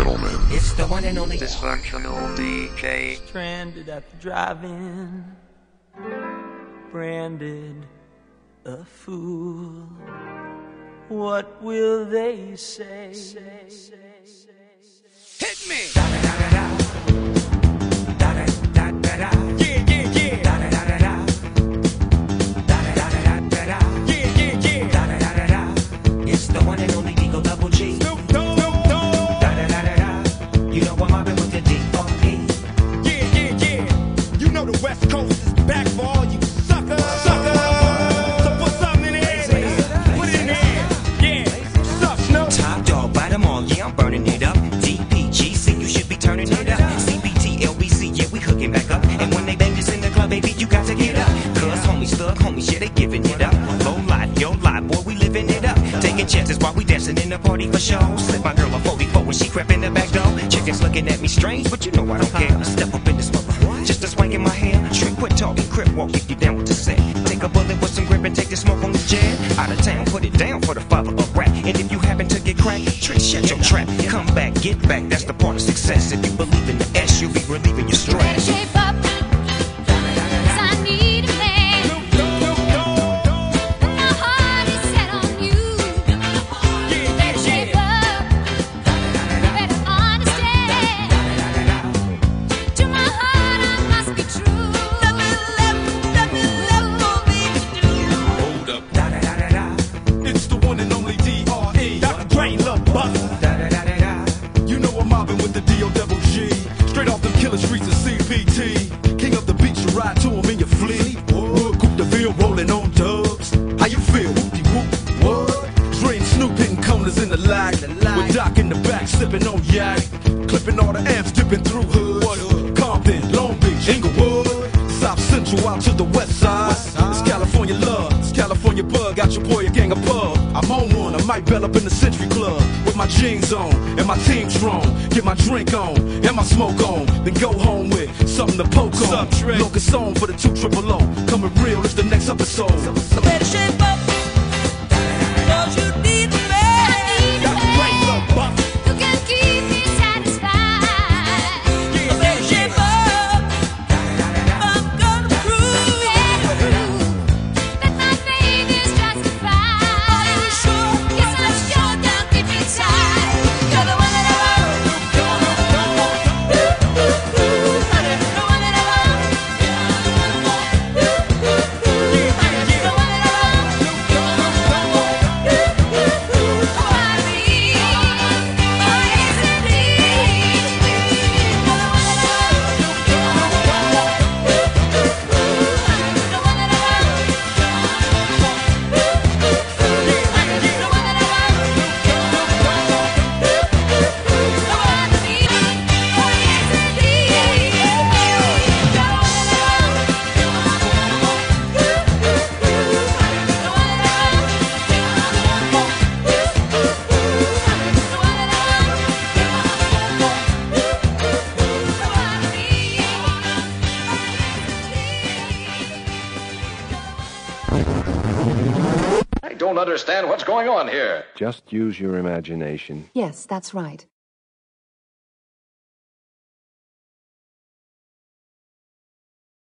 gentlemen, it's the one and only Dysfunctional DJ. Stranded at the drive-in, branded a fool. What will they say? hit me. It's the one and only Eagle Double G. Snoop Dogg. You know I'm mobbing with the D.R.E. You know the West Coast is back for all you suckers. So put something in the air, nigga. Put it in the air. Yeah. What's up, Snoop? Top dog, bite them all, yeah, I'm burning it up. DPGC, you should be turning it up. CBT, LBC, yeah, we hooking back up. And when they bang this in the club, baby, you got to get up. Cause homies, thug homies, yeah, they giving it up. Low life, yo life, boy, we living it up. Taking chances while we dancing in the party for show. Slip my girl a 44 when she crept in the back door. Chickens looking at me strange, but you know I don't care. I step up in this mother, just a swank in my hair. Trick, quit talking, crip walk if you down with the set. Take a bullet with some grip and take the smoke on the jet. Out of town, put it down for the father of rap. And if you happen to get cracked, trick, shut your trap. Come back, get back, that's the part of success. If you believe in the S, you'll be relieving your stress. Shape up, 'cause I need a man. My heart is set on you. Better shape up, better understand. To my heart I must be true. Nothing left for me to do. Hold up. It's the one and only D.R.E. Dr. Dre, Love Buster. You know I'm mobbing with the D.O.G. Straight off them killer streets of CPT. King of the beach, you ride to him in your fleet. Wood, Coupe de Ville, rolling on dubs. How you feel? Whoop-de-whoop. What? Dre and Snoop hitting corners in the lag. With Doc in the back, sipping on yak. Clipping all the amps, dipping through hoods. Compton, Long Beach, Inglewood. South Central out to the west side. It's California love, it's California bug. Got your boy a gang of pub. I'm on one, I might bell up in the Century Club. With my jeans on, and my team strong. Get my drink on, and my smoke on. Then go home with something to poke on. Locust song for the 200. Coming real, it's the next episode. Better shape up, 'cause you need a man. Dr. Dre, Love Buster. Who can keep me satisfied. Better shape up, I'm gonna prove that my faith is justified. Are you sure? Yes, I'm sure down deep inside. You're the one that I want. The one that I want. The one that I want. I don't understand what's going on here. Just use your imagination. Yes, that's right.